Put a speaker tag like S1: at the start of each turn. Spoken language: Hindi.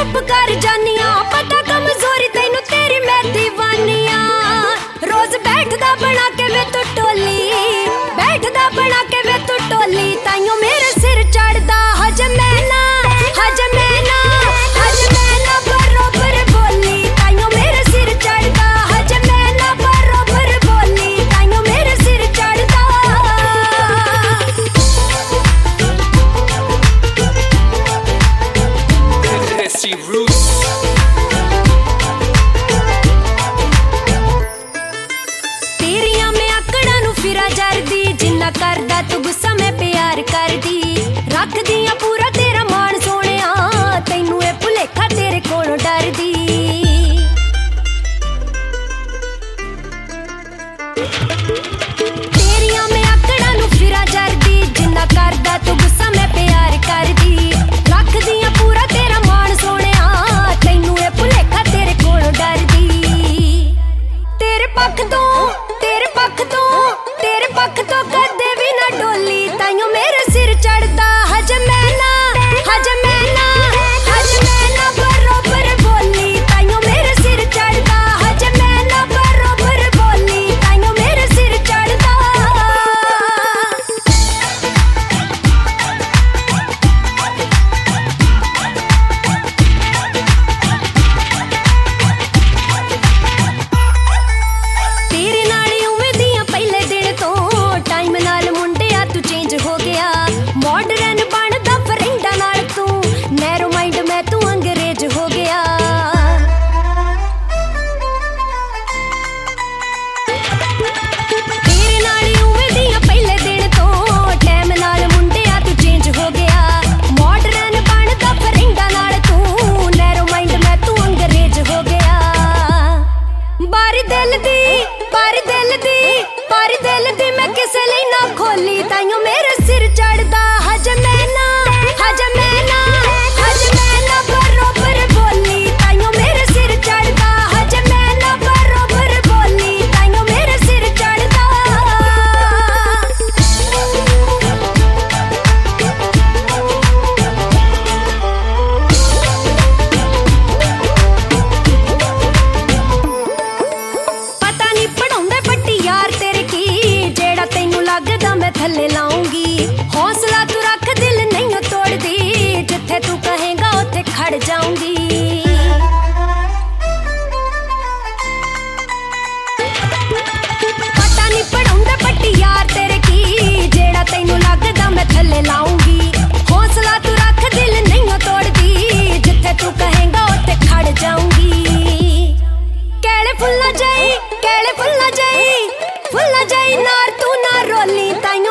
S1: चुप कर जानिया पता कमजोरी तेनू तेरी मैं दीवानिया रोज बैठदा बना के वे तू टोली बैठदा बना के वे तू टोली ताइयों मेरे सिर चढ़दा हज मैं ना बरोबर बोली ताइयों मेरे सिर चढ़दा हज मैं ना बरोबर बोली ताइयों मेरे सिर चढ़दा तेरिया मैं आकड़ा नू फिरा जरदी जिन्ना करदा तू गुस्सा मैं प्यार करदी रख दिया पूरा तेरा मान सोनिया तैनू ए भुलेखा तेरे कोलों डरदी तेरिया मैं आकड़ा नू फिरा जरदी जिन्ना करदा तू गुस्सा मैं प्यार करदी रख दिया पूरा तेरा मान सोनिया तैनू ए भुलेखा तेरे कोलों डरदी तेरे पक्ष तो कदे भी ना डोली ताइयों मेरे सिर चढ़दा हज मैं ना बरोबर बोली ताइयों मेरे सिर चढ़दा हज मैं ना बरोबर बोली ताइयों मेरे सिर चढ़दा तेरे नाल उवें दियां पहले दिन तो टाइम नाल मुंडिया तू चेंज हो गया मॉडर्न बनदा फ्रेंडा नाल तू नैरो माइंड मैं तू अंग्रेज हो गया तेरे नाल उवें दियां पहले दिन तो टाइम नाल मुंडिया तू चेंज हो गया मॉडर्न बनदा फ्रेंडा नाल तू नैरो माइंड मैं तू अंग्रेज हो गया बारी दिल दी मैं किसे लिए ना खोली ताइयों मेरे सिर चढ़दा हज मैं ना बरोबर बोली ताइयों मेरे सिर चढ़दा हज मैं ना बरोबर बोली ताइयों मेरे सिर चढ़दा पता नहीं पढ़ाउंदे पट्टी यार तेरे की जेड़ा तैनू लगदा मैं थल्ले लाऊंगी हौसला तू रख दिल नहीं तोड़दी जिथे तू कहेगा उथे खड़ जाऊंगी पता नहीं पढ़ाउंदे पट्टी यार तेरे की जेड़ा तैनू लगदा मैं थल्ले लाऊंगी हौसला तू रख दिल नहीं तोड़दी जिथे तू कहेगा उथे खड़ जाऊंगी केले फुल्ला जाई नार तू ना रोली ताई